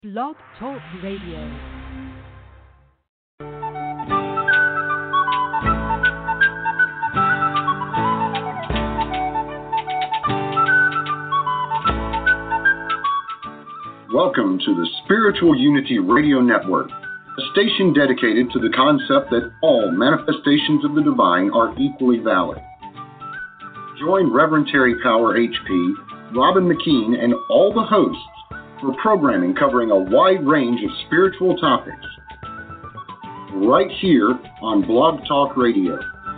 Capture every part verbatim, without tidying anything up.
Blog Talk Radio. Welcome to the Spiritual Unity Radio Network, a station dedicated to the concept that all manifestations of the divine are equally valid. Join Reverend Terry Power H P, Robin McKean, and all the hosts for programming covering a wide range of spiritual topics, right here on Blog Talk Radio.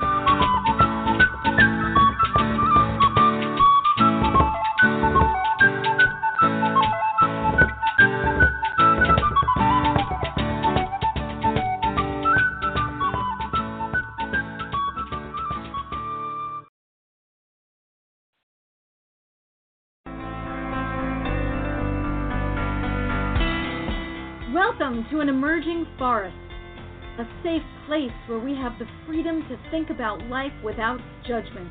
Welcome to an emerging forest, a safe place where we have the freedom to think about life without judgment.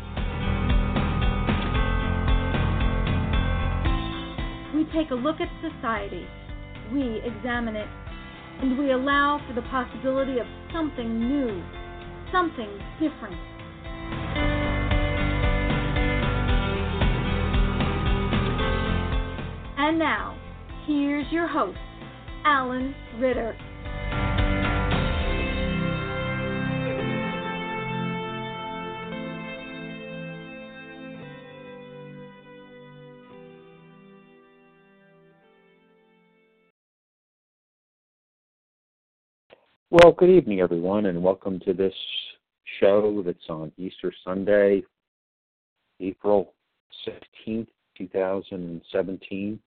We take a look at society, we examine it, and we allow for the possibility of something new, something different. And now, here's your host, Alan Ritter. Well, good evening, everyone, and welcome to this show that's on Easter Sunday, April sixteenth, twenty seventeen.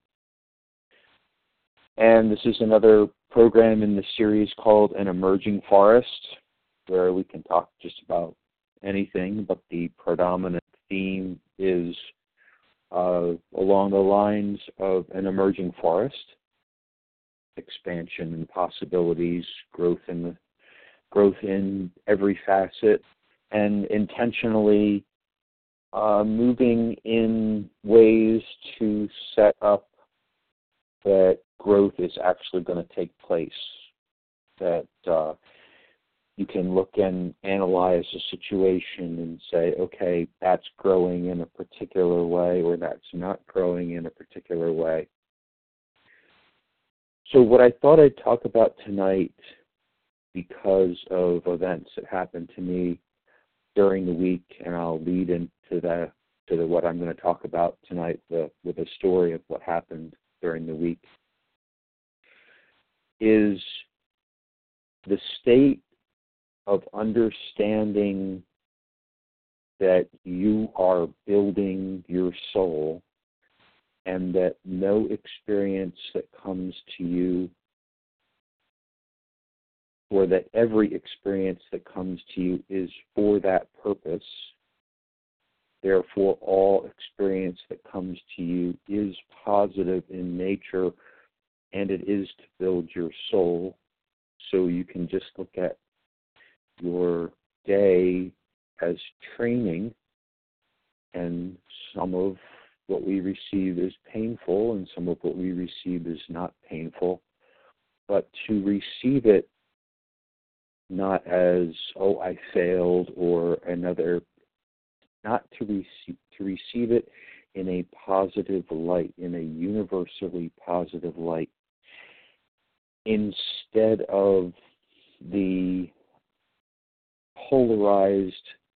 And this is another program in the series called An Emerging Forest, where we can talk just about anything, but the predominant theme is uh, along the lines of an emerging forest, expansion and possibilities, growth in the growth in every facet, and intentionally uh, moving in ways to set up that growth is actually going to take place, that uh, you can look and analyze a situation and say, okay, that's growing in a particular way or that's not growing in a particular way. So what I thought I'd talk about tonight, because of events that happened to me during the week, and I'll lead into that, to the, what I'm going to talk about tonight the, with a story of what happened during the week, is the state of understanding that you are building your soul and that no experience that comes to you, or that every experience that comes to you is for that purpose. Therefore, all experience that comes to you is positive in nature, and it is to build your soul. So you can just look at your day as training, and some of what we receive is painful, and some of what we receive is not painful. But to receive it not as, oh, I failed, or another, not to receive, to receive it in a positive light, in a universally positive light, instead of the polarized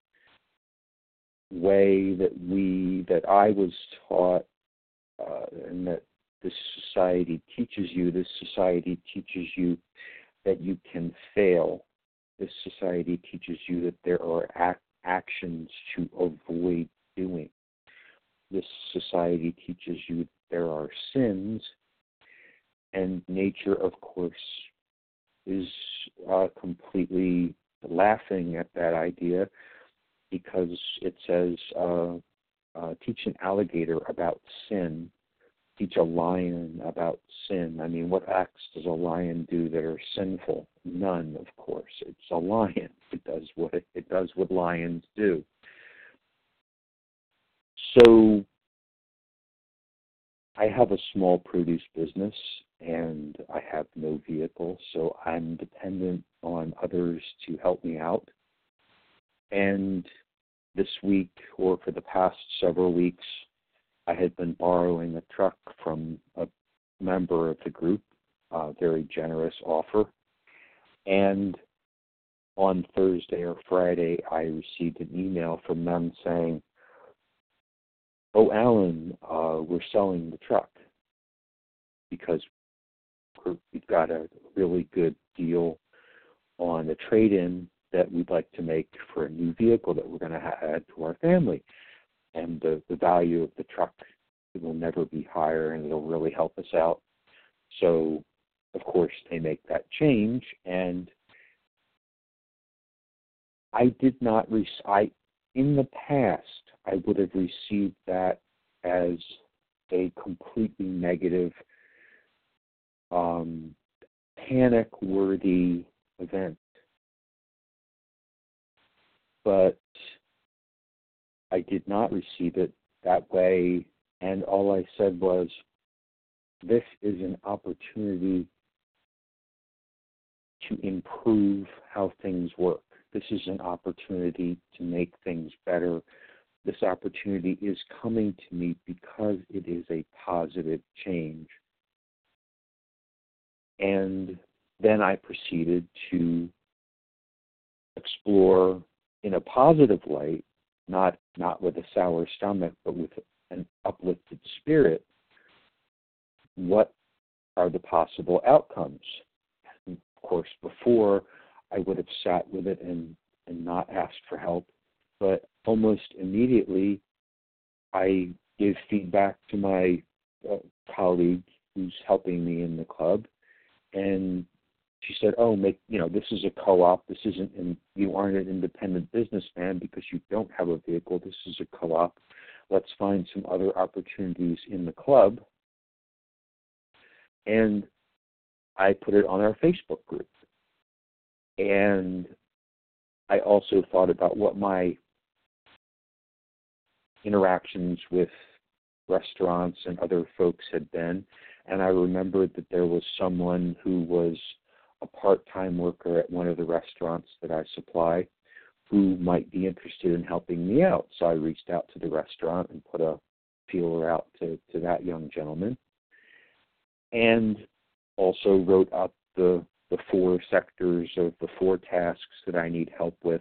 way that we, that I was taught, uh, and that this society teaches you. This society teaches you that you can fail. This society teaches you that there are ac- actions to avoid doing. This society teaches you that there are sins, and nature, of course, is uh, completely laughing at that idea, because it says, uh, uh, teach an alligator about sin, teach a lion about sin. I mean, what acts does a lion do that are sinful? None, of course. It's a lion. It does what it, it does what lions do. So I have a small produce business and I have no vehicle, so I'm dependent on others to help me out. And this week, or for the past several weeks, I had been borrowing a truck from a member of the group, a very generous offer. And on Thursday or Friday, I received an email from them saying, "Oh, Alan, uh, we're selling the truck because we're, we've got a really good deal on a trade-in that we'd like to make for a new vehicle that we're going to add to our family. And the, the value of the truck will never be higher, and it'll really help us out." So, of course, they make that change, and I did not, re- I, in the past, I would have received that as a completely negative, um, panic-worthy event. But I did not receive it that way, and all I said was, this is an opportunity to improve how things work. This is an opportunity to make things better. This opportunity is coming to me because it is a positive change. And then I proceeded to explore in a positive light, not not with a sour stomach, but with an uplifted spirit, what are the possible outcomes? And of course, before, I would have sat with it and, and not asked for help, but almost immediately, I gave feedback to my uh, colleague who's helping me in the club, and she said, "Oh, make you know, this is a co-op. This isn't, in, you aren't an independent businessman because you don't have a vehicle. This is a co-op. Let's find some other opportunities in the club." And I put it on our Facebook group. And I also thought about what my interactions with restaurants and other folks had been. And I remembered that there was someone who was a part-time worker at one of the restaurants that I supply who might be interested in helping me out. So I reached out to the restaurant and put a feeler out to, to that young gentleman. And also wrote up the, the four sectors of the four tasks that I need help with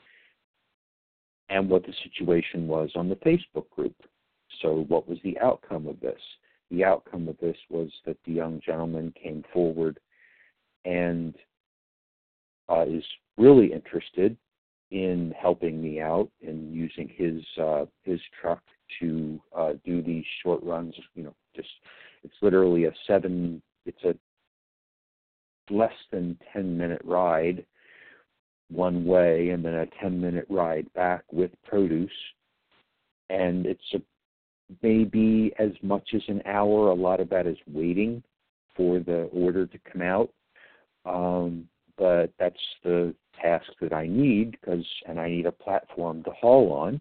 and what the situation was on the Facebook group. So what was the outcome of this? The outcome of this was that the young gentleman came forward and uh, is really interested in helping me out and using his uh, his truck to uh, do these short runs. You know, just it's literally a seven. It's a less than ten minute ride one way, and then a ten minute ride back with produce, and it's a, maybe as much as an hour. A lot of that is waiting for the order to come out. Um, but that's the task that I need, because and I need a platform to haul on.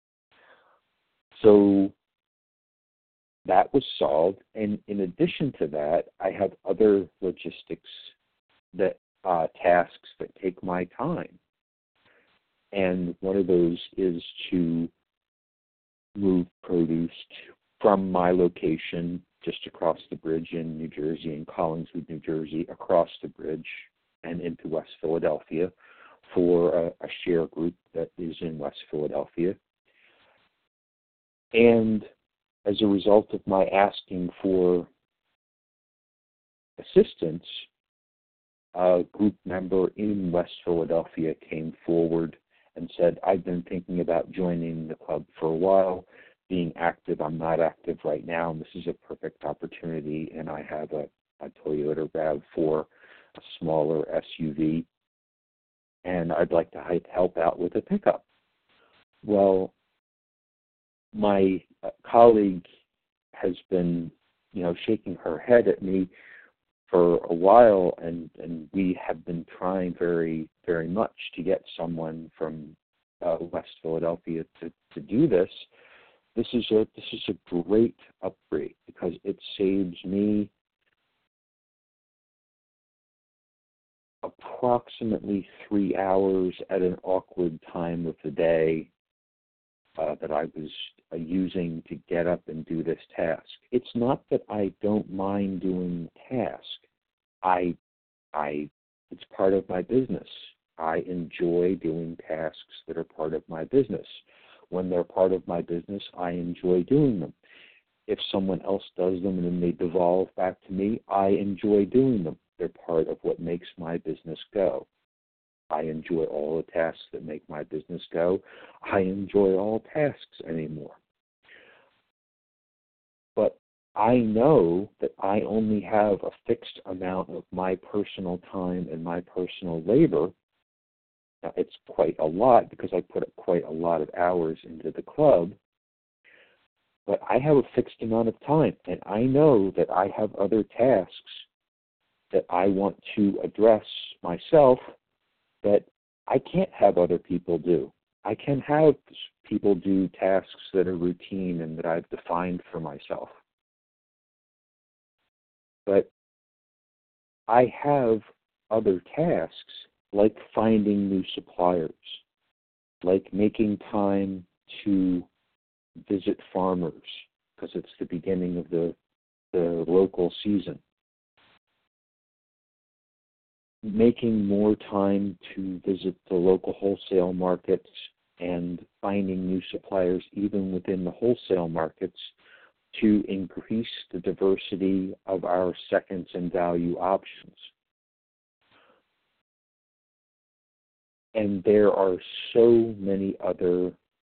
So that was solved, and in addition to that, I have other logistics that uh, tasks that take my time, and one of those is to move produce from my location just across the bridge in New Jersey, in Collingswood, New Jersey, across the bridge and into West Philadelphia for a, a share group that is in West Philadelphia. And as a result of my asking for assistance, a group member in West Philadelphia came forward and said, "I've been thinking about joining the club for a while, being active. I'm not active right now, and this is a perfect opportunity, and I have a, a Toyota RAV four, a smaller S U V, and I'd like to help out with a pickup." Well, my uh, colleague has been, you know, shaking her head at me for a while, and, and we have been trying very, very much to get someone from uh, West Philadelphia to, to do this. this is a this is a great upgrade because it saves me approximately three hours at an awkward time of the day uh, that I was uh, using to get up and do this task. It's not that I don't mind doing the task. I, I, it's part of my business. I enjoy doing tasks that are part of my business. When they're part of my business, I enjoy doing them. If someone else does them and then they devolve back to me, I enjoy doing them. They're part of what makes my business go. I enjoy all the tasks that make my business go. I enjoy all tasks anymore. But I know that I only have a fixed amount of my personal time and my personal labor. Now, it's quite a lot because I put quite a lot of hours into the club. But I have a fixed amount of time, and I know that I have other tasks that I want to address myself that I can't have other people do. I can have people do tasks that are routine and that I've defined for myself. But I have other tasks like finding new suppliers, like making time to visit farmers because it's the beginning of the, the local season. Making more time to visit the local wholesale markets and finding new suppliers even within the wholesale markets to increase the diversity of our seconds and value options. And there are so many other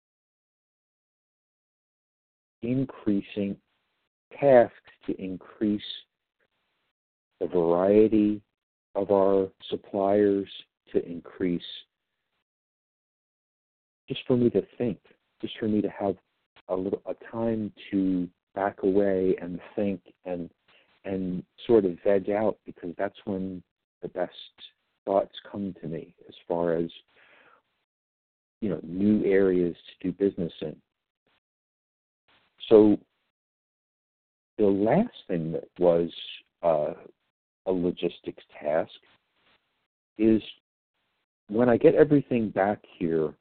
increasing tasks to increase the variety of our suppliers, to increase, just for me to think, just for me to have a little a time to back away and think and and sort of veg out, because that's when the best thoughts come to me as far as, you know, new areas to do business in. So the last thing that was uh, a logistics task is when I get everything back here,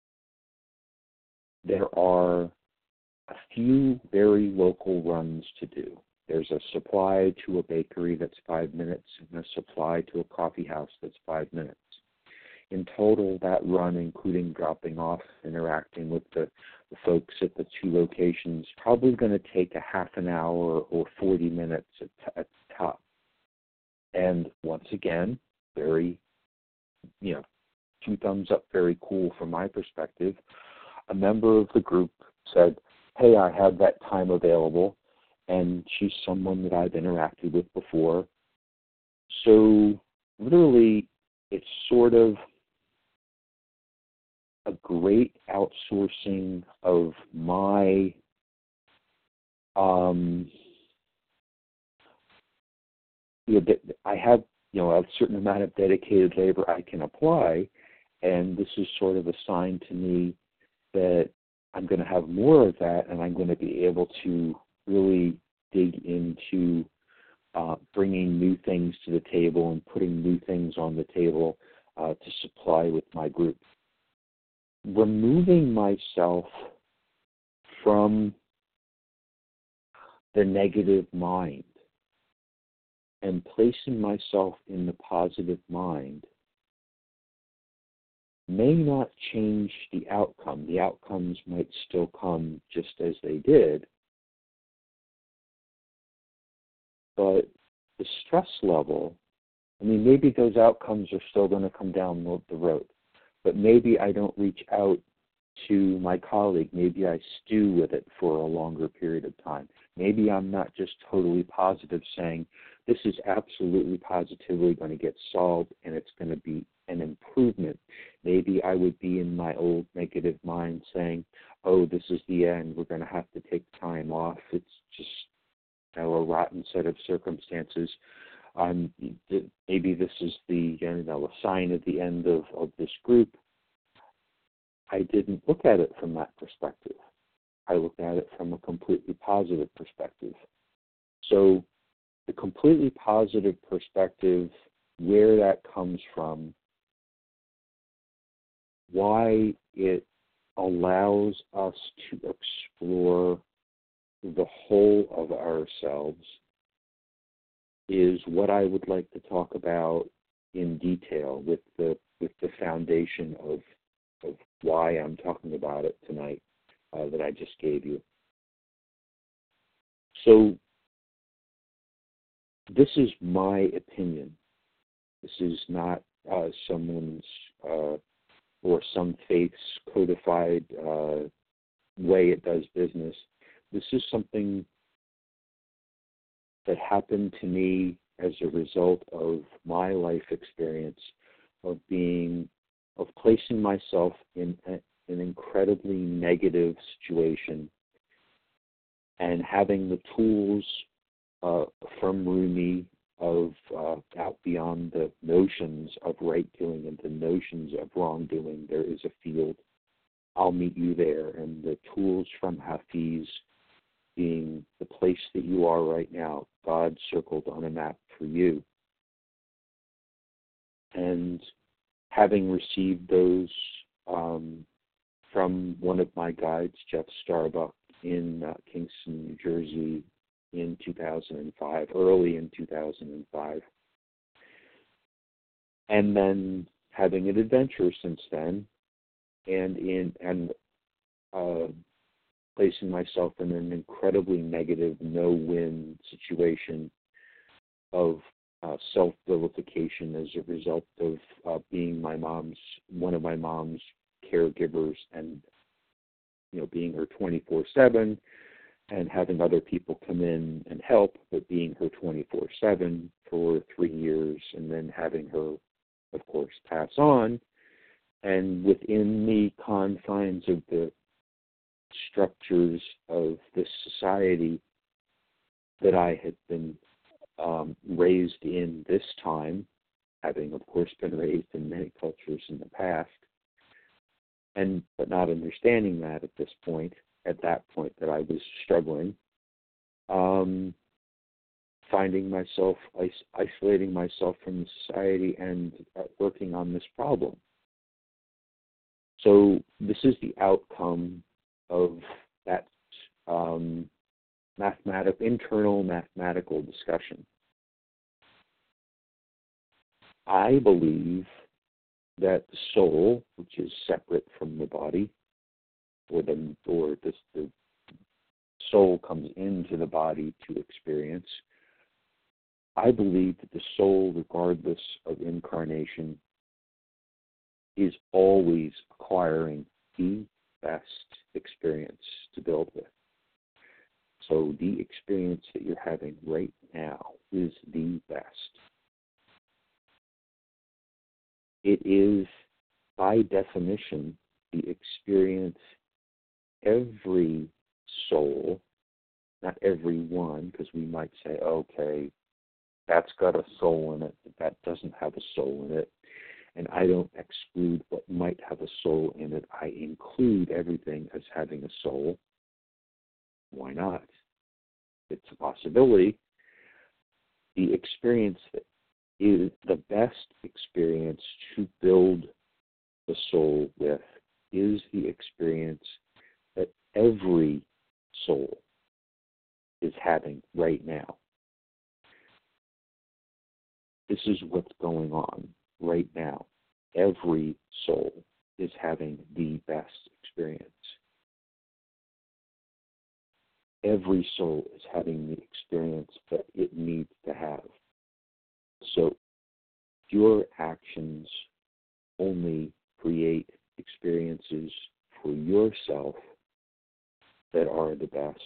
there are a few very local runs to do. There's a supply to a bakery that's five minutes and a supply to a coffee house that's five minutes. In total, that run, including dropping off, interacting with the, the folks at the two locations, probably going to take a half an hour or forty minutes at, at the top. And once again, very, you know, two thumbs up, very cool from my perspective. A member of the group said, hey, I have that time available, and she's someone that I've interacted with before. So literally, it's sort of a great outsourcing of my um, you know, I have, you know, a certain amount of dedicated labor I can apply, and this is sort of a sign to me that I'm going to have more of that, and I'm going to be able to really dig into uh, bringing new things to the table and putting new things on the table uh, to supply with my group. Removing myself from the negative mind and placing myself in the positive mind may not change the outcome. The outcomes might still come just as they did, but the stress level, I mean, maybe those outcomes are still going to come down the road, but maybe I don't reach out to my colleague. Maybe I stew with it for a longer period of time. Maybe I'm not just totally positive saying, this is absolutely positively going to get solved and it's going to be an improvement. Maybe I would be in my old negative mind saying, oh, this is the end. We're going to have to take time off. It's just, you know, a rotten set of circumstances. Um, maybe this is the, you know, a sign at the end of, of this group. I didn't look at it from that perspective. I look at it from a completely positive perspective. So the completely positive perspective, where that comes from, why it allows us to explore the whole of ourselves, is what I would like to talk about in detail with the with the foundation of of why I'm talking about it tonight uh, that I just gave you. So this is my opinion. This is not uh, someone's uh, or some faith's codified uh, way it does business. This is something that happened to me as a result of my life experience of being, of placing myself in a, an incredibly negative situation and having the tools uh, from Rumi of uh, out beyond the notions of right doing and the notions of wrongdoing. There is a field. I'll meet you there. And the tools from Hafiz being the place that you are right now, God circled on a map for you. And having received those um, from one of my guides, Jeff Starbuck, in uh, Kingston, New Jersey, in two thousand five, early in two thousand five. And then having an adventure since then, and in and uh, placing myself in an incredibly negative, no-win situation of uh, self-vilification as a result of uh, being my mom's, one of my mom's caregivers, and you know, being her twenty-four seven, and having other people come in and help, but being her twenty-four seven for three years, and then having her, of course, pass on. And within the confines of the structures of this society that I had been um, raised in this time, having, of course, been raised in many cultures in the past, and but not understanding that at this point, at that point that I was struggling, um, finding myself, is- isolating myself from the society and uh, working on this problem. So this is the outcome of that um, mathematical, internal mathematical discussion. I believe that the soul, which is separate from the body, or the or this, the soul comes into the body to experience. I believe that the soul, regardless of incarnation, is always acquiring the best experience to build with. So the experience that you're having right now is the best. It is, by definition, the experience every soul, not every one, because we might say, okay, that's got a soul in it, but that doesn't have a soul in it. And I don't exclude what might have a soul in it. I include everything as having a soul. Why not? It's a possibility. The experience that is the best experience to build the soul with is the experience that every soul is having right now. This is what's going on right now. Every soul is having the best experience. Every soul is having the experience that it needs to have. So your actions only create experiences for yourself that are the best.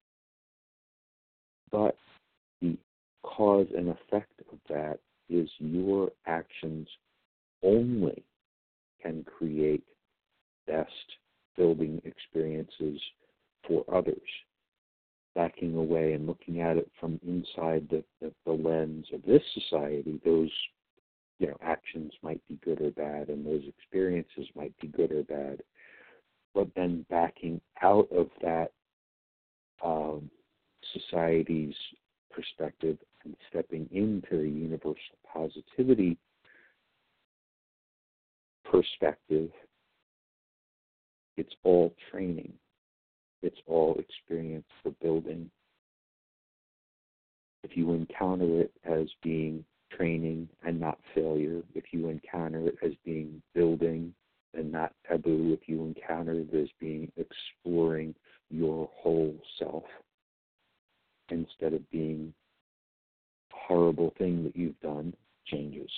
But the cause and effect of that is your actions only can create best building experiences for others. Backing away and looking at it from inside the, the, the lens of this society, those you know actions might be good or bad, and those experiences might be good or bad. but then backing out of that um, society's perspective and stepping into the universal positivity perspective, it's all training. It's all experience for building. If you encounter it as being training and not failure, if you encounter it as being building and not taboo, if you encounter it as being exploring your whole self instead of being a horrible thing that you've done, changes.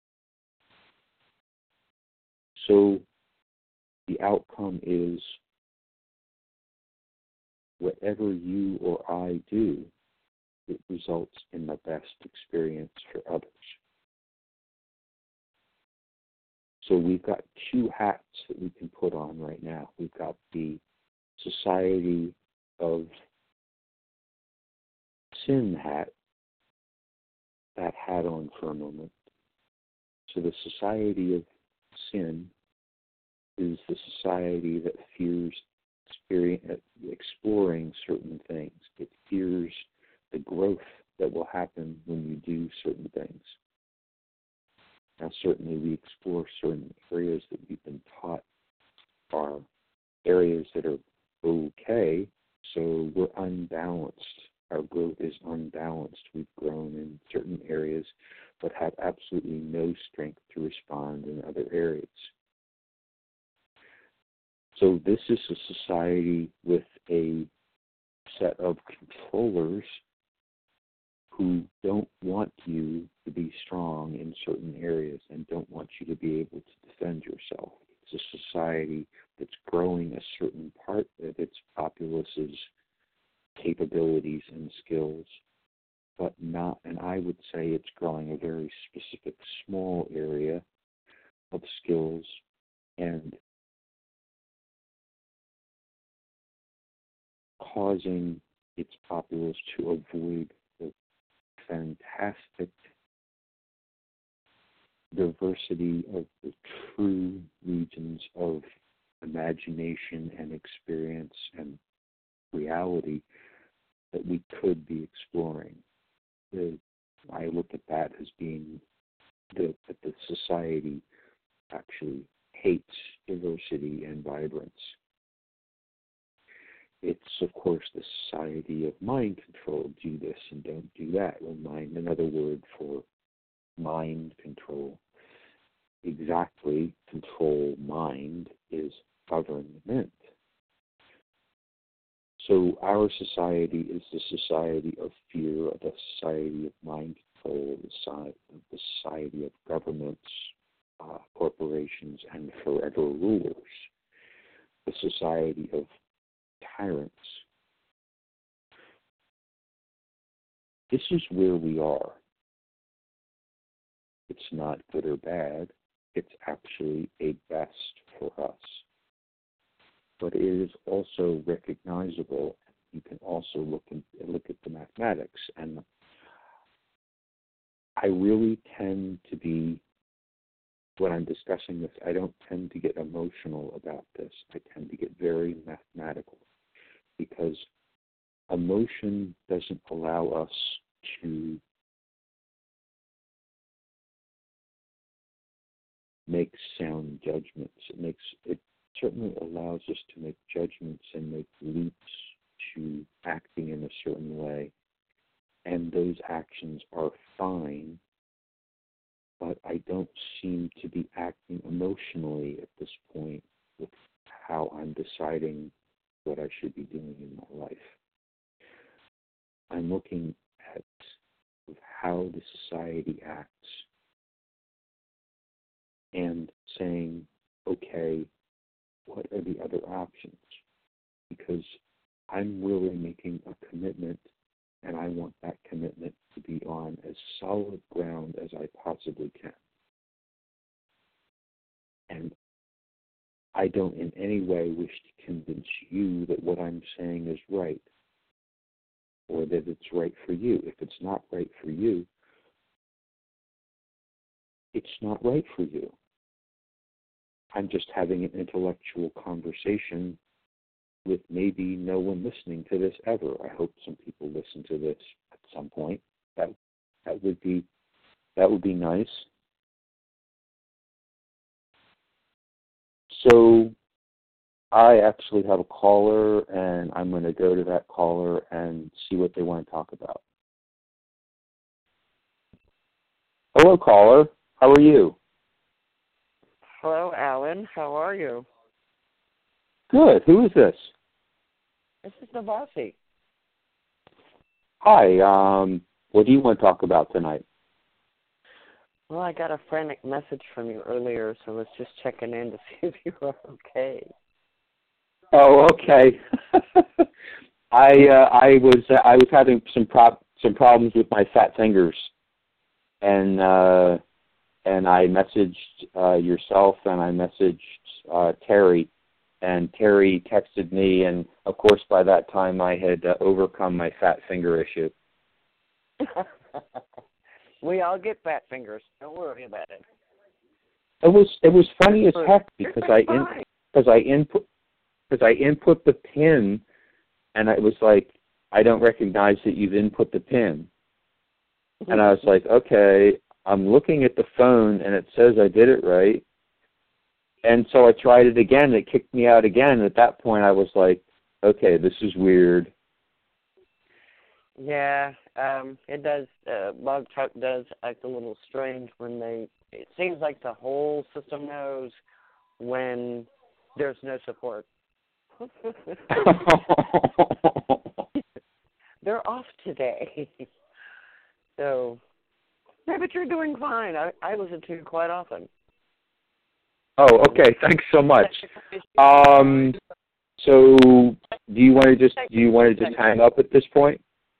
So the outcome is whatever you or I do, it results in the best experience for others. So we've got two hats that we can put on right now. We've got the society of sin hat, that hat on for a moment. So the society of sin is the society that fears exploring certain things. It fears the growth that will happen when you do certain things. Now, certainly we explore certain areas that we've been taught are areas that are okay, so we're unbalanced. Our growth is unbalanced. We've grown in certain areas, but have absolutely no strength to respond in other areas. So this is a society with a set of controllers who don't want you to be strong in certain areas and don't want you to be able to defend yourself. It's a society that's growing a certain part of its populace's capabilities and skills, but not, and I would say it's growing a very specific small area of skills and causing its populace to avoid the fantastic diversity of the true regions of imagination and experience and reality that we could be exploring. The, I look at that as being the, that the society actually hates diversity and vibrance. It's, of course, the society of mind control. Do this and don't do that. Well, mind, another word for mind control. Exactly, control mind is government. So our society is the society of fear, the society of mind control, the society of governments, uh, corporations, and forever rulers, the society of tyrants. This is where we are. It's not good or bad. It's actually a best for us. But it is also recognizable. You can also look and look at the mathematics. And I really tend to be, when I'm discussing this, I don't tend to get emotional about this. I tend to get very mathematical because emotion doesn't allow us to make sound judgments. It makes it certainly allows us to make judgments and make leaps to acting in a certain way. And those actions are fine, but I don't seem to be acting emotionally at this point with how I'm deciding what I should be doing in my life. I'm looking at how the society acts and saying, okay, what are the other options? Because I'm really making a commitment, and I want that commitment to be on as solid ground as I possibly can. And I don't in any way wish to convince you that what I'm saying is right, or that it's right for you. If it's not right for you, it's not right for you. I'm just having an intellectual conversation with maybe no one listening to this ever. I hope some people listen to this at some point. That that would be that would be nice. So I actually have a caller, and I'm going to go to that caller and see what they want to talk about. Hello, caller. How are you? Hello, Alan. How are you? Good. Who is this? This is Navasi. Hi. Um, what do you want to talk about tonight? Well, I got a frantic message from you earlier, so I was just checking in to see if you were okay. Oh, okay. I uh, I was uh, I was having some prop some problems with my fat fingers, and uh, and I messaged uh, yourself, and I messaged uh, Terry, and Terry texted me, and of course by that time I had uh, overcome my fat finger issue. We all get fat fingers. Don't worry about it. It was it was funny as heck because I in, because I input because I input the pin, and it was like, I don't recognize that you've input the pin, and I was like, okay, I'm looking at the phone and it says I did it right, and so I tried it again. And it kicked me out again. And at that point, I was like, okay, this is weird. Yeah, um, it does. Uh, Bug Truck does act a little strange when they. It seems like the whole system knows when there's no support. They're off today, so. Yeah, but you're doing fine. I I listen to you quite often. Oh, okay. Thanks so much. Um, so do you want to just do you want to just hang up at this point?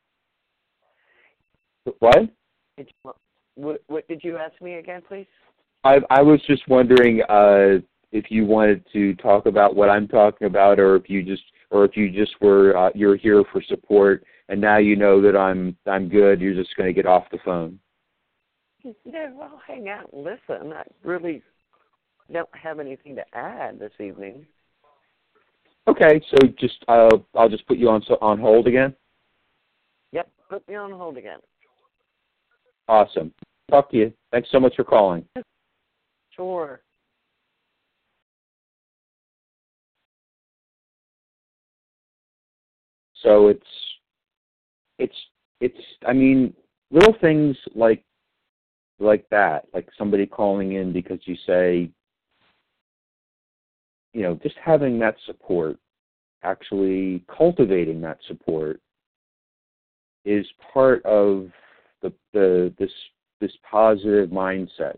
What? Did you, what, what did you ask me again, please? I I was just wondering uh, if you wanted to talk about what I'm talking about, or if you just or if you just were uh, you're here for support, and now you know that I'm I'm good. You're just going to get off the phone. Yeah, well, hang out and listen. I really don't have anything to add this evening. Okay, so just uh, I'll just put you on so, on hold again. Yep, put me on hold again. Awesome. Talk to you. Thanks so much for calling. Sure. So it's it's it's I mean, little things like like that, like somebody calling in because you say, you know, just having that support, actually cultivating that support is part of the the this this positive mindset.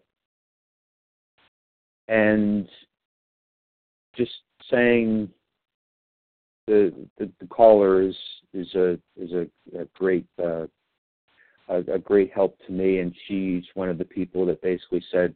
And just saying the the, the caller is is a is a, a great uh, a, a great help to me, and she's one of the people that basically said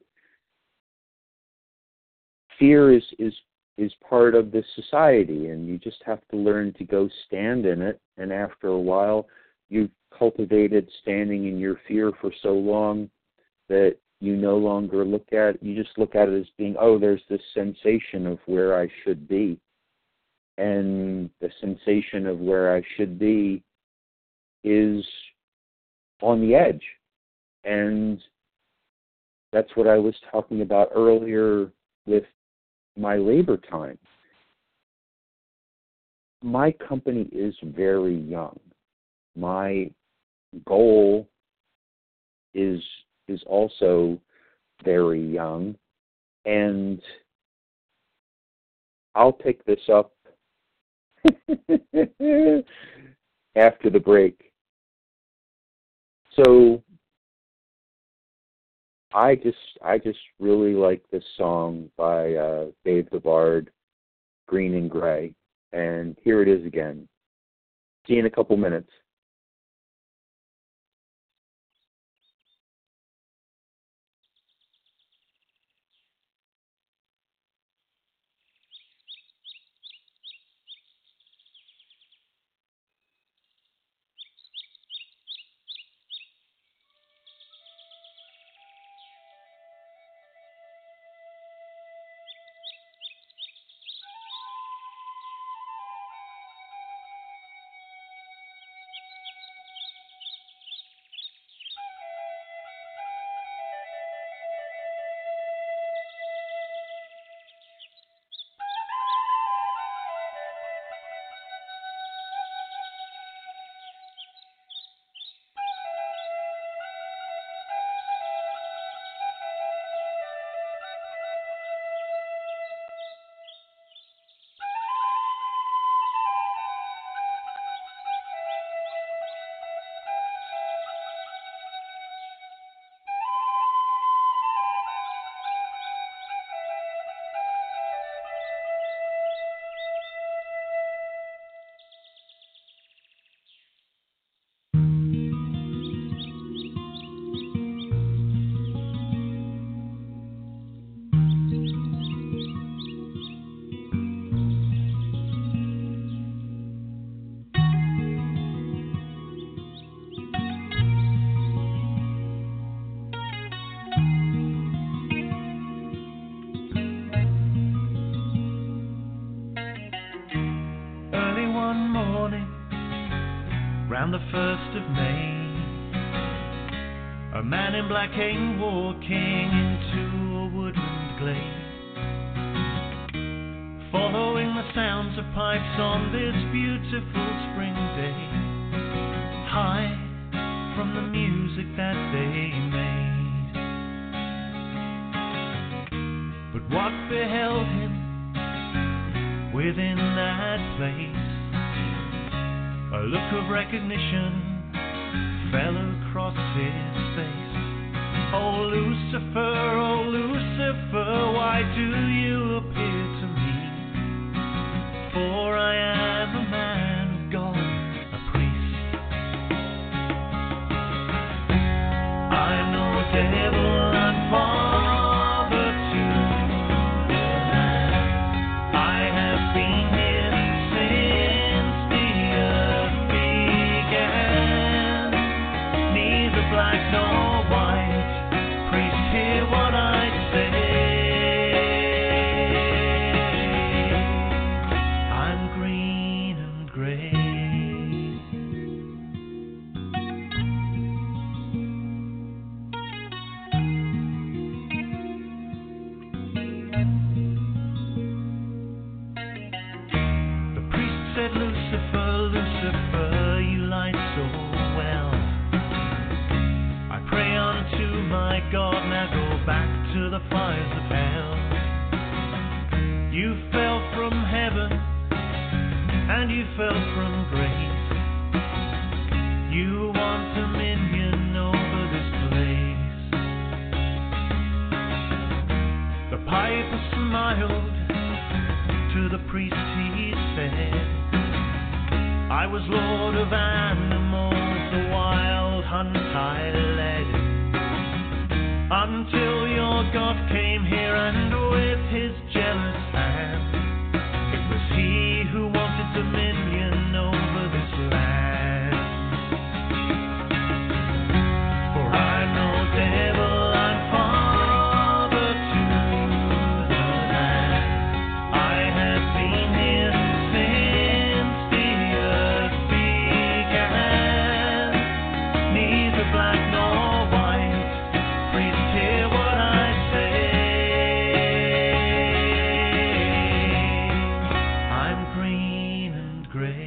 fear is is is part of this society, and you just have to learn to go stand in it. And after a while, you've cultivated standing in your fear for so long that you no longer look at you just look at it as being, oh, there's this sensation of where I should be. And the sensation of where I should be is on the edge. And that's what I was talking about earlier with my labor time. My company is very young. My goal is is also very young, and I'll pick this up after the break. So I just I just really like this song by uh, Dave DeVard, Green and Gray, and here it is again. See you in a couple minutes. on the first of May, a man in black came walking into a woodland glade, following the sounds of pipes on this beautiful spring day, high from the music that they made. But what beheld him within that place, a look of recognition fell across his face. Oh Lucifer, oh Lucifer, why do you appear to me? For I am a man of God, a priest. I'm no devil, I'm father to the land. I have been here since the earth began. Neither black nor white, priest, hear what I say. I'm green and gray. The priest said, Lucifer, Lucifer, you light so well. I pray unto my God, now go back to the fires of hell. You fell from heaven, and you fell from grace. You want dominion over this place. The piper smiled to the priest, he said, I was lord of animals, the wild hunt I led, until your God came here and with his jealous hand, it was he who wanted dominion over this land. For I'm no devil, I'm father to the land. I have been here since the earth began. Neither black nor white, priest, hear what I say. I'm green and gray.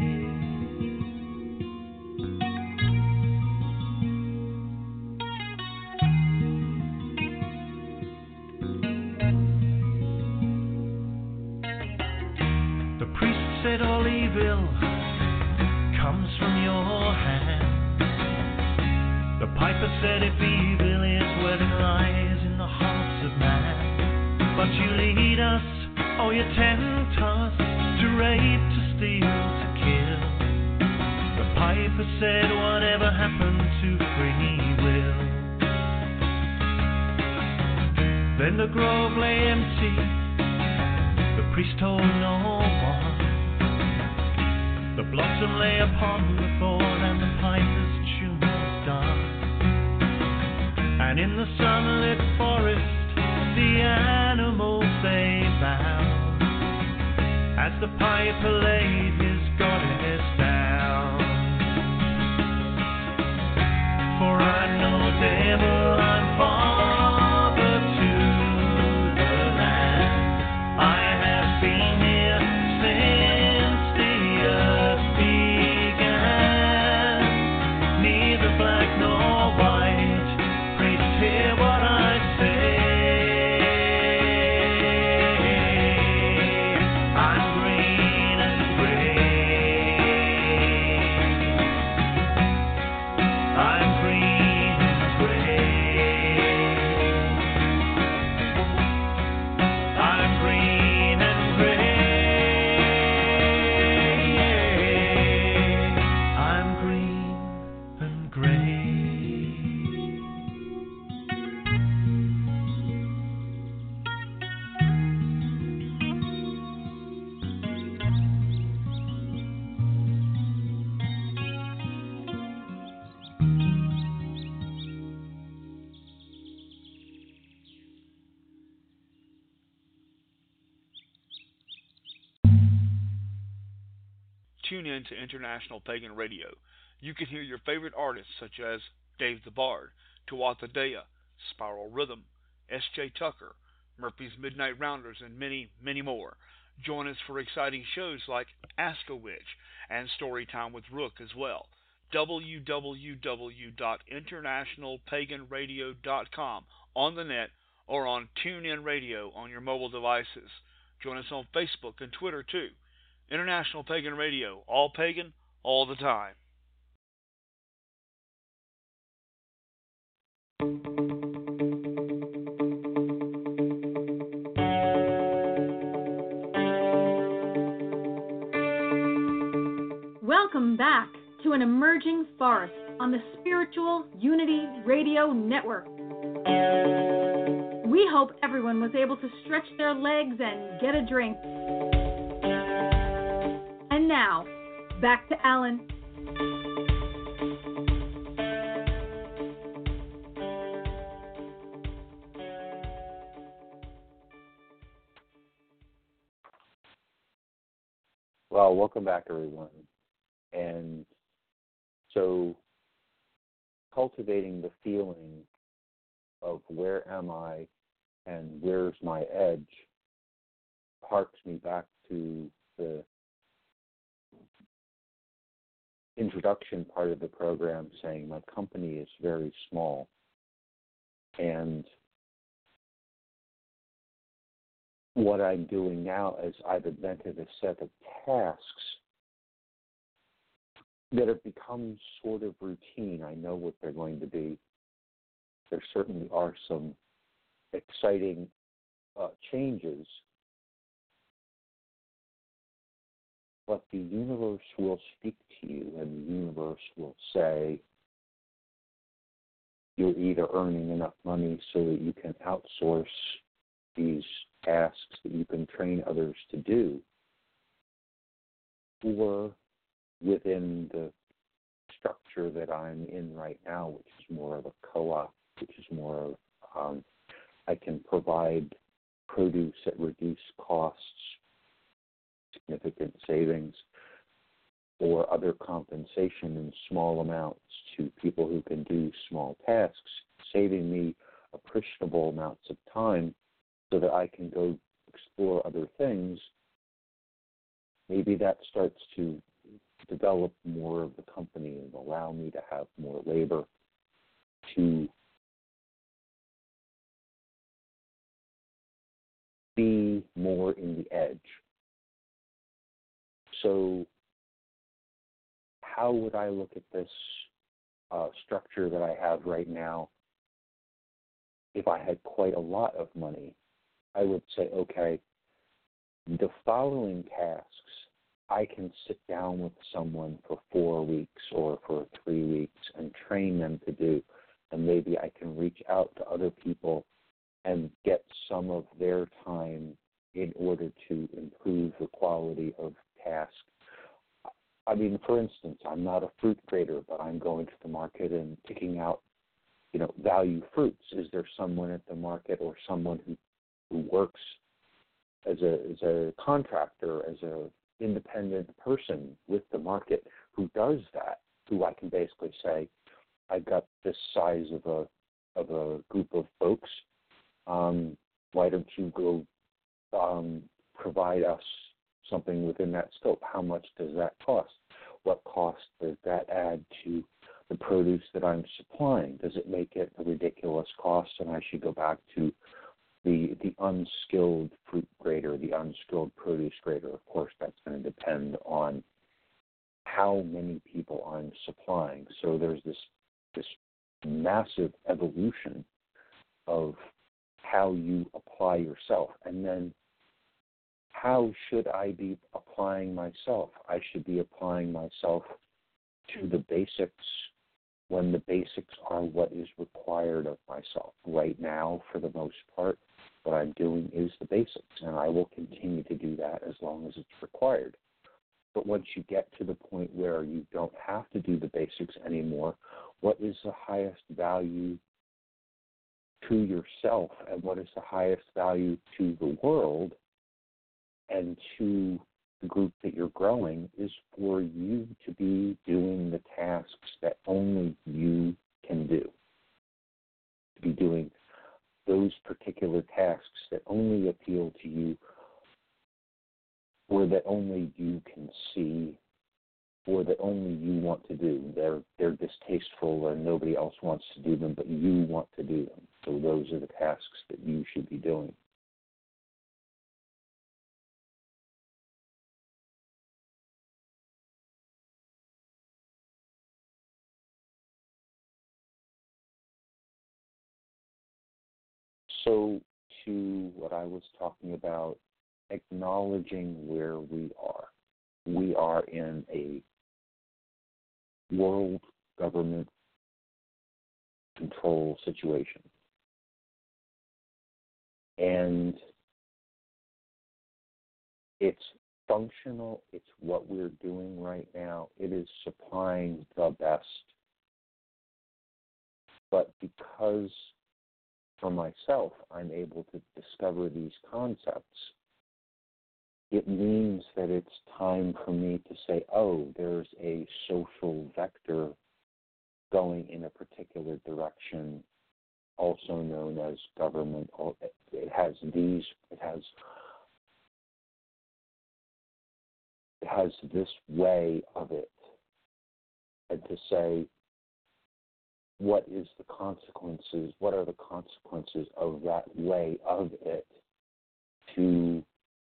The priest said all evil comes from your hand. The piper said if evil is where it lies in the hearts of man, but you lead us, oh you tempt us, to rape, to steal, to kill. The piper said whatever happened to free will? Then the grove lay empty, the priest told no one. The blossom lay upon the thorn and the piper's tune was done. And in the sunlit forest the animals they bowed, as the piper laid his goddess down. For I'm no devil, I'm father to the land. I have been here since the earth began. Neither black nor white, priest, hear what I say. I'm green and gray. I'm green and gray. I'm green and gray. I'm green and gray. Tune in to International Pagan Radio. You can hear your favorite artists such as Dave the Bard, Tuatha Dea, Spiral Rhythm, S J Tucker, Murphy's Midnight Rounders, and many, many more. Join us for exciting shows like Ask a Witch and Storytime with Rook as well. w w w dot international pagan radio dot com on the net or on TuneIn Radio on your mobile devices. Join us on Facebook and Twitter too. International Pagan Radio, all pagan, all the time. Welcome back to An Emerging Forest on the Spiritual Unity Radio Network. We hope everyone was able to stretch their legs and get a drink. And now, back to Alan. Well, welcome back, everyone. And so cultivating the feeling of where am I and where's my edge harks me back to the introduction part of the program saying my company is very small. And what I'm doing now is I've invented a set of tasks that have become sort of routine. I know what they're going to be. There certainly are some exciting uh, changes, but the universe will speak to you, and the universe will say, you're either earning enough money so that you can outsource these tasks that you can train others to do, or within the structure that I'm in right now, which is more of a co-op, which is more of, um, I can provide produce at reduced costs, significant savings, or other compensation in small amounts to people who can do small tasks, saving me appreciable amounts of time so that I can go explore other things. Maybe that starts to develop more of the company and allow me to have more labor to be more in the edge. So how would I look at this uh, structure that I have right now if I had quite a lot of money? I would say, okay, the following tasks I can sit down with someone for four weeks or for three weeks and train them to do, and maybe I can reach out to other people and get some of their time in order to improve the quality of tasks. I mean, for instance, I'm not a fruit grader, but I'm going to the market and picking out, you know, value fruits. Is there someone at the market or someone who, who works as a as a contractor, as a independent person with the market who does that, who I can basically say, I've got this size of a of a group of folks. Um, why don't you go um, provide us something within that scope? How much does that cost? What cost does that add to the produce that I'm supplying? Does it make it a ridiculous cost and I should go back to the the unskilled fruit grader, the unskilled produce grader? Of course, that's going to depend on how many people I'm supplying. So there's this this massive evolution of how you apply yourself. And then how should I be applying myself? I should be applying myself to the basics when the basics are what is required of myself. Right now, for the most part, what I'm doing is the basics, and I will continue to do that as long as it's required. But once you get to the point where you don't have to do the basics anymore, what is the highest value to yourself and what is the highest value to the world and to the group that you're growing is for you to be doing the tasks that only you can do, to be doing those particular tasks that only appeal to you or that only you can see or that only you want to do. They're, they're distasteful and nobody else wants to do them, but you want to do them. So those are the tasks that you should be doing. So to what I was talking about, acknowledging where we are. We are in a world government control situation. And it's functional. It's what we're doing right now. It is supplying the best. But because for myself, I'm able to discover these concepts, it means that it's time for me to say, oh, there's a social vector going in a particular direction, also known as government. It has these, it has, it has this way of it. And to say, what is the consequences, what are the consequences of that way of it to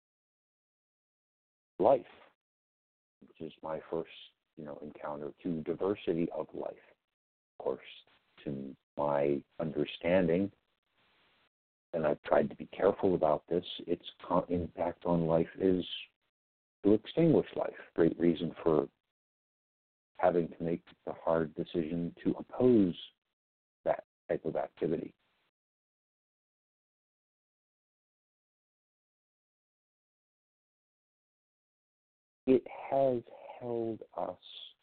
life, which is my first, you know, encounter, to diversity of life. Of course, to my understanding, and I've tried to be careful about this, its impact on life is to extinguish life. Great reason for having to make the hard decision to oppose that type of activity. It has held us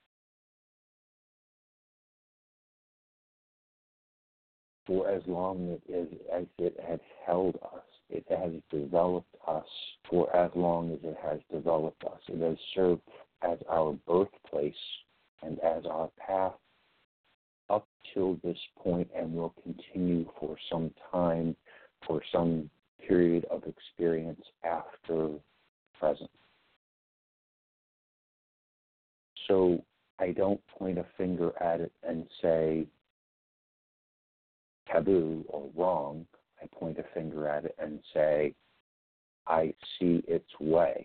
for as long as it has held us. It has developed us for as long as it has developed us. It has served as our birthplace and as our path up till this point, and will continue for some time, for some period of experience after present. So I don't point a finger at it and say taboo or wrong. I point a finger at it and say, I see its way.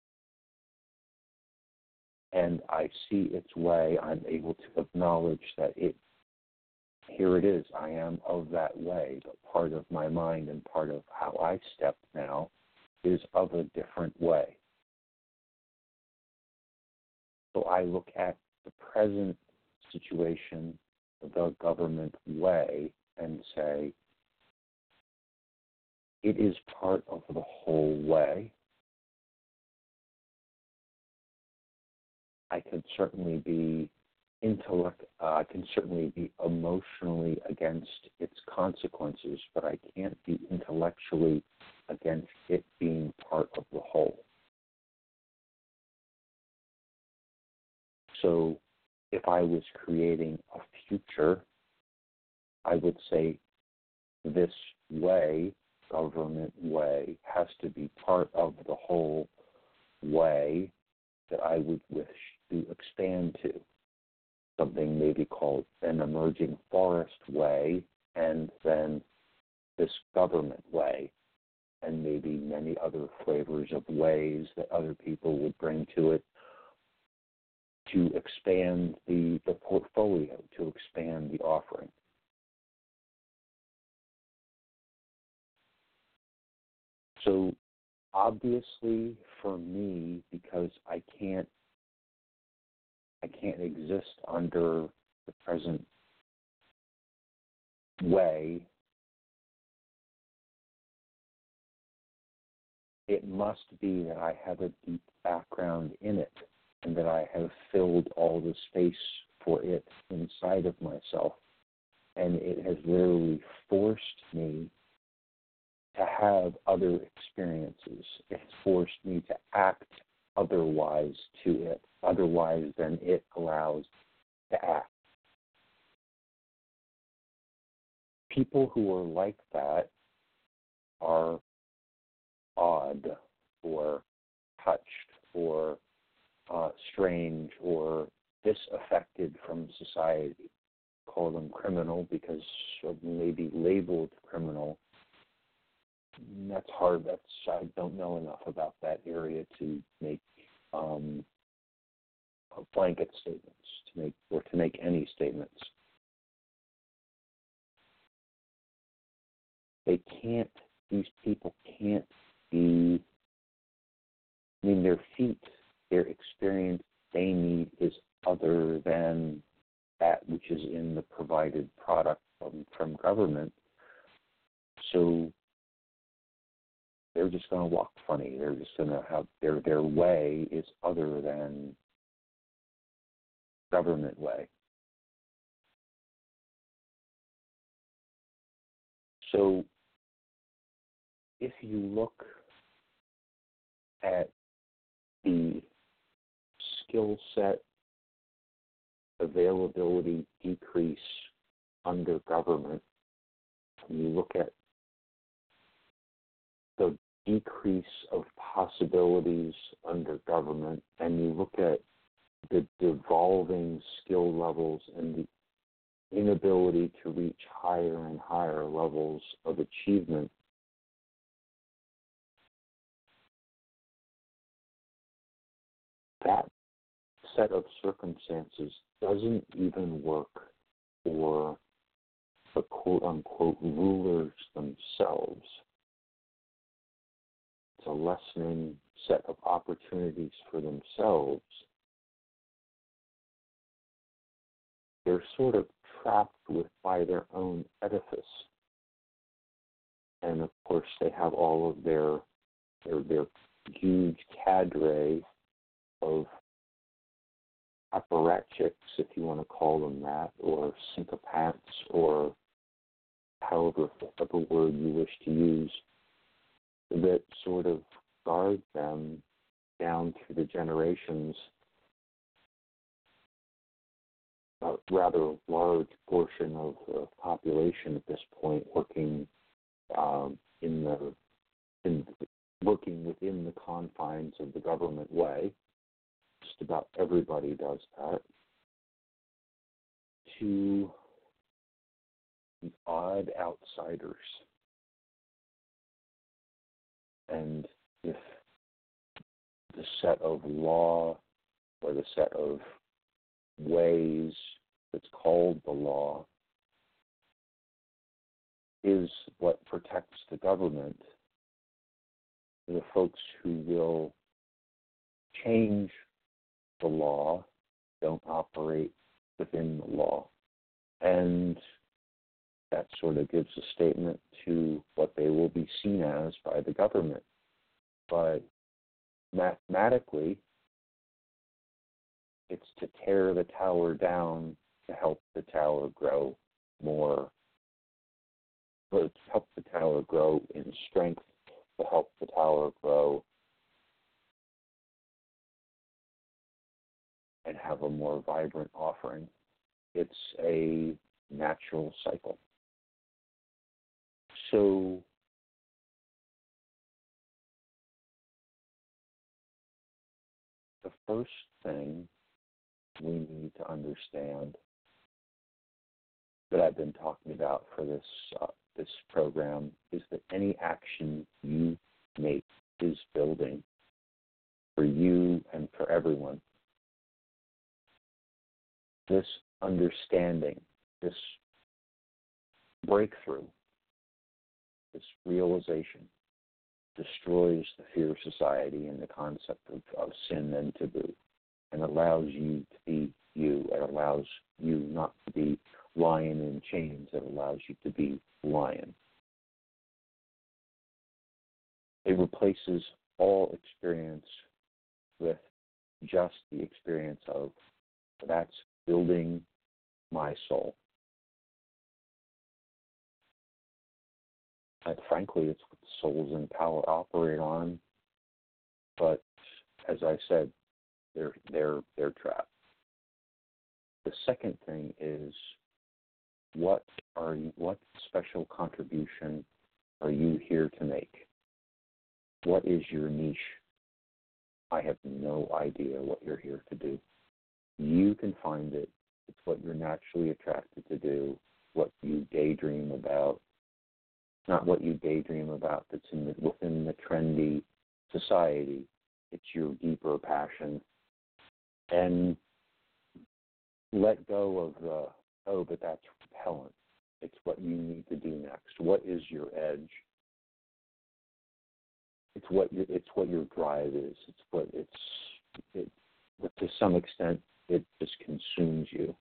And I see its way. I'm able to acknowledge that it, here it is. I am of that way. But part of my mind and part of how I step now is of a different way. So I look at the present situation, the government way, and say, it is part of the whole way. I can certainly be intellect. Uh, I can certainly be emotionally against its consequences, but I can't be intellectually against it being part of the whole. So, if I was creating a future, I would say this way, government way, has to be part of the whole way that I would wish to expand to. Something maybe called an emerging forest way, and then this government way, and maybe many other flavors of ways that other people would bring to it to expand the, the portfolio, to expand the offering. So obviously for me, because I can't I can't exist under the present way, it must be that I have a deep background in it and that I have filled all the space for it inside of myself. And it has literally forced me to have other experiences. It's forced me to act otherwise to it, otherwise than it allows to act. People who are like that are odd or touched or uh, strange or disaffected from society. Call them criminal because of maybe labeled criminal. That's hard. That's I don't know enough about that area to make um, blanket statements to make or to make any statements. They can't. These people can't be. I mean, their feet, their experience they need is other than that which is in the provided product from, from government. So they're just going to walk funny. They're just going to have their their way is other than government way. So if you look at the skill set availability decrease under government, you look at the decrease of possibilities under government, and you look at the devolving skill levels and the inability to reach higher and higher levels of achievement, that set of circumstances doesn't even work for the quote-unquote rulers themselves. It's a lessening set of opportunities for themselves. They're sort of trapped with by their own edifice. And of course they have all of their their, their huge cadre of apparatchiks, if you want to call them that, or sycophants, or however whatever word you wish to use, that sort of guard them down through the generations. A rather large portion of the population at this point working um, in the in working within the confines of the government way. Just about everybody does that. To the odd outsiders. And if the set of law or the set of ways that's called the law is what protects the government, the folks who will change the law don't operate within the law. And that sort of gives a statement to what they will be seen as by the government. But mathematically, it's to tear the tower down to help the tower grow more, or to help the tower grow in strength, to help the tower grow and have a more vibrant offering. It's a natural cycle. So the first thing we need to understand that I've been talking about for this uh, this program is that any action you make is building for you and for everyone. This understanding, this breakthrough, this realization destroys the fear of society and the concept of, of sin and taboo, and allows you to be you. It allows you not to be lion in chains. It allows you to be lion. It replaces all experience with just the experience of, that's building my soul. And frankly, it's what souls in power operate on. But as I said, they're they're they're trapped. The second thing is, what are you, what special contribution are you here to make? What is your niche? I have no idea what you're here to do. You can find it. It's what you're naturally attracted to do, what you daydream about. Not what you daydream about that's in the, within the trendy society. It's your deeper passion. And let go of the, oh, but that's repellent. It's what you need to do next. What is your edge? It's what your, it's what your drive is. It's what it's, it, to some extent, it just consumes you.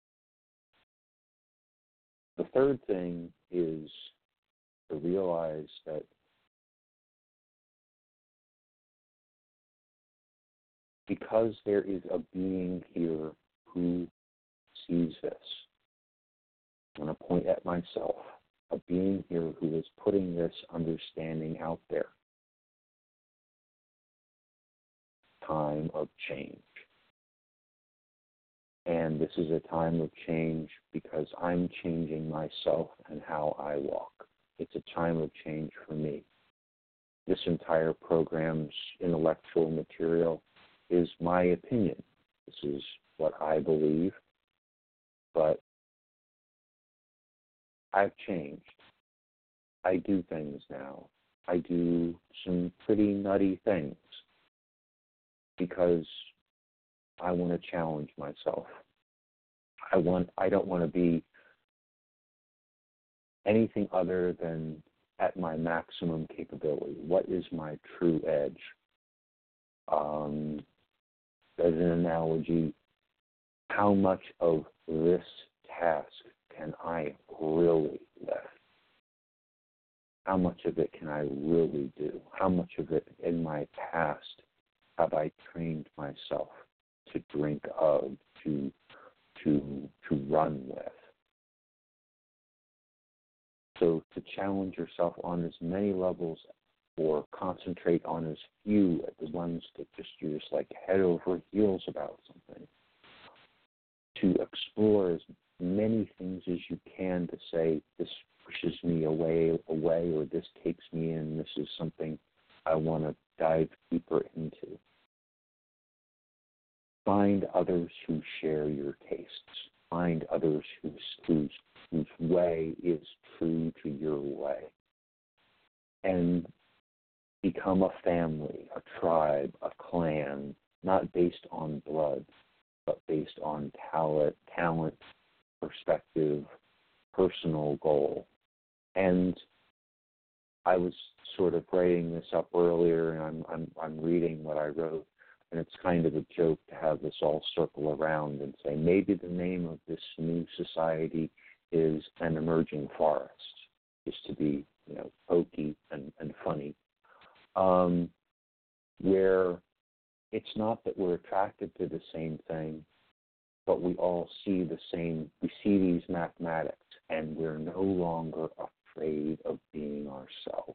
The third thing is to realize that because there is a being here who sees this, I'm going to point at myself, a being here who is putting this understanding out there. Time of change. And this is a time of change because I'm changing myself and how I walk. It's a time of change for me. This entire program's intellectual material is my opinion. This is what I believe, but I've changed. I do things now. I do some pretty nutty things because I want to challenge myself. I want. I don't want to be anything other than at my maximum capability. What is my true edge? Um, as an analogy, how much of this task can I really lift? How much of it can I really do? How much of it in my past have I trained myself to drink of, to to to run with? So to challenge yourself on as many levels or concentrate on as few at the ones that just you're just like head over heels about something. To explore as many things as you can to say, this pushes me away, away, or this takes me in, this is something I want to dive deeper into. Find others who share your tastes. Find others whose, whose, whose way is true to your way. And become a family, a tribe, a clan, not based on blood, but based on talent, talent, perspective, personal goal. And I was sort of writing this up earlier, and I'm I'm I'm reading what I wrote, and it's kind of a joke to have this all circle around and say maybe the name of this new society is an emerging forest, just to be, you know, pokey and, and funny, um, where it's not that we're attracted to the same thing, but we all see the same, we see these mathematics, and we're no longer afraid of being ourselves.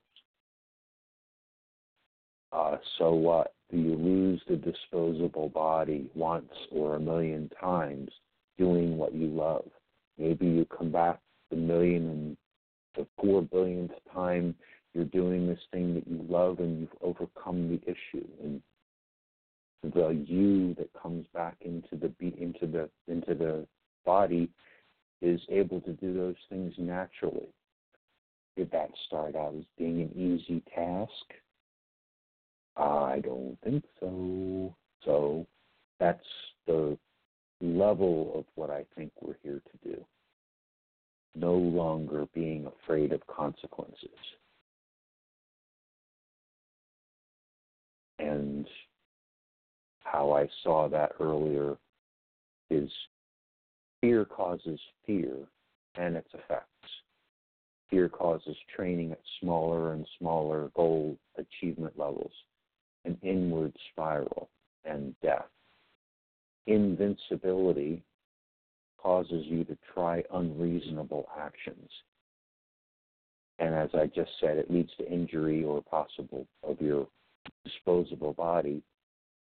Uh, so what? Do you lose the disposable body once or a million times doing what you love? Maybe you come back the million and the four billionth time you're doing this thing that you love and you've overcome the issue. And the you that comes back into the into the into the body is able to do those things naturally. Did that start out as being an easy task? I don't think so. So that's the level of what I think we're here to do. No longer being afraid of consequences. And how I saw that earlier is fear causes fear and its effects. Fear causes training at smaller and smaller goal achievement levels, an inward spiral, and death. Invincibility causes you to try unreasonable actions. And as I just said, it leads to injury or possible of your disposable body.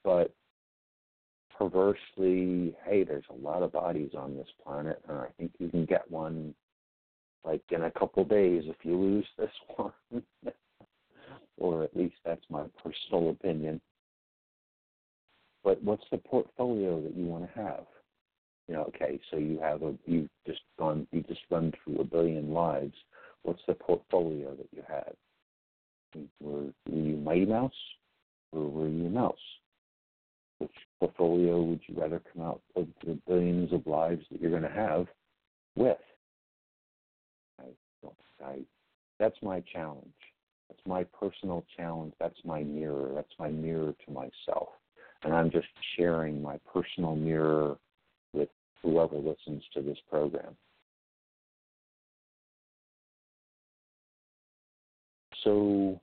but perversely, hey, there's a lot of bodies on this planet, and I think you can get one like in a couple days if you lose this one. Or at least that's my personal opinion. But what's the portfolio that you want to have? You know, okay, so you have a you've just gone you just run through a billion lives. What's the portfolio that you had? Were, were you Mighty Mouse or were you a mouse? Which portfolio would you rather come out of the billions of lives that you're going to have with? I don't, I, that's my challenge. That's my personal challenge. That's my mirror. That's my mirror to myself. And I'm just sharing my personal mirror with whoever listens to this program. So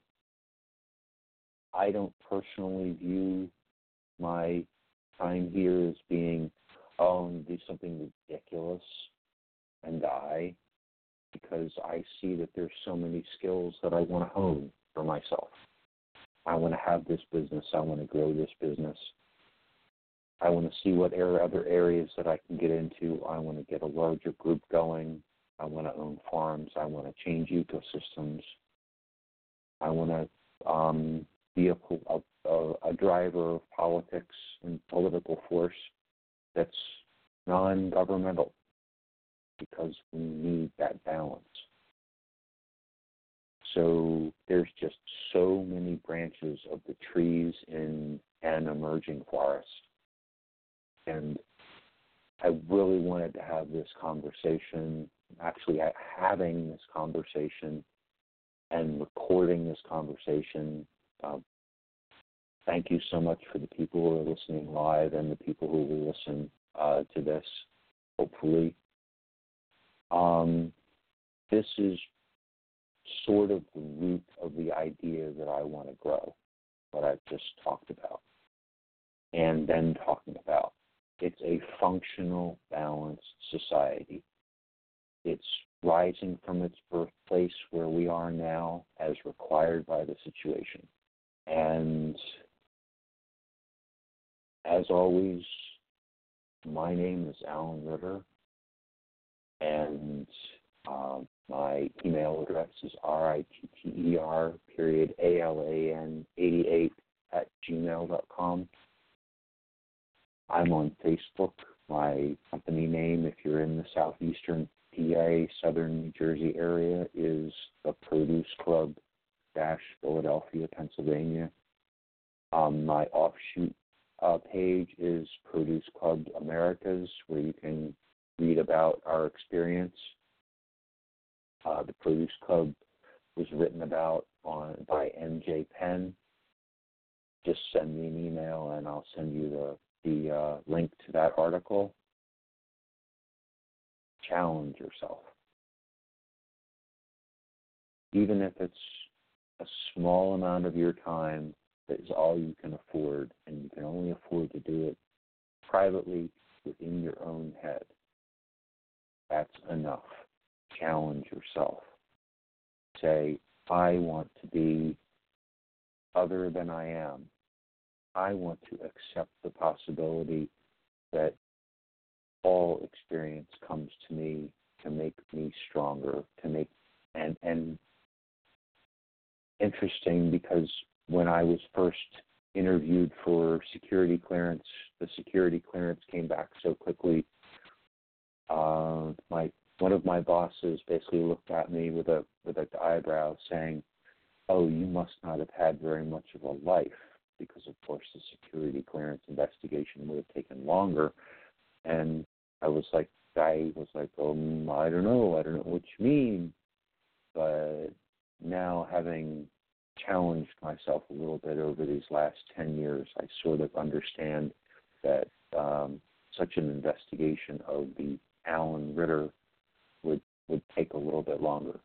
I don't personally view my time here as being, oh, I'm going to do something ridiculous and die, because I see that there's so many skills that I want to hone for myself. I want to have this business. I want to grow this business. I want to see what other areas that I can get into. I want to get a larger group going. I want to own farms. I want to change ecosystems. I want to um, be a, a, a driver of politics and political force that's non-governmental, because we need that balance. So there's just so many branches of the trees in an emerging forest. And I really wanted to have this conversation, actually having this conversation and recording this conversation. Uh, thank you so much for the people who are listening live and the people who will listen uh, to this, hopefully. Um, this is sort of the root of the idea that I want to grow, what I've just talked about and then talking about. It's a functional, balanced society. It's rising from its birthplace where we are now as required by the situation. And as always, my name is Alan Ritter, and uh, my email address is R I T T E R period A L A N eighty-eight at gmail dot com. I'm on Facebook. My company name, if you're in the southeastern P A, southern New Jersey area, is the Produce Club dash Philadelphia, Pennsylvania. Um, my offshoot uh, page is Produce Club Americas, where you can read about our experience. Uh, the Produce Club was written about on by M J Penn. Just send me an email and I'll send you the, the uh, link to that article. Challenge yourself. Even if it's a small amount of your time that is all you can afford, and you can only afford to do it privately within your own head, that's enough. Challenge yourself. Say, I want to be other than I am. I want to accept the possibility that all experience comes to me to make me stronger, to make, and, and interesting, because when I was first interviewed for security clearance, the security clearance came back so quickly. Uh, my one of my bosses basically looked at me with a with an eyebrow, saying, "Oh, you must not have had very much of a life, because of course the security clearance investigation would have taken longer." And I was like, I was like, um, I don't know, I don't know what you mean. But now, having challenged myself a little bit over these last ten years, I sort of understand that um, such an investigation of the Alan Ritter would, would take a little bit longer.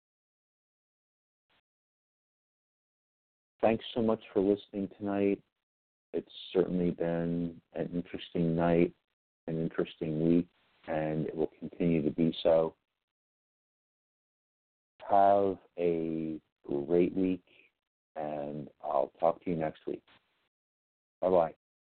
Thanks so much for listening tonight. It's certainly been an interesting night, an interesting week, and it will continue to be so. Have a great week, and I'll talk to you next week. Bye-bye.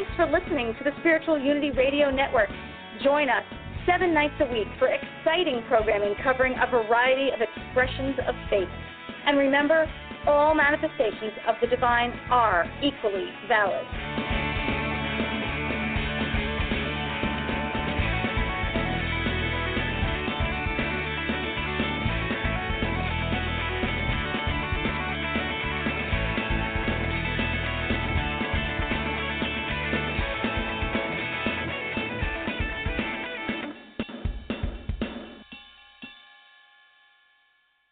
Thanks for listening to the Spiritual Unity Radio Network. Join us seven nights a week for exciting programming covering a variety of expressions of faith. And remember, all manifestations of the divine are equally valid.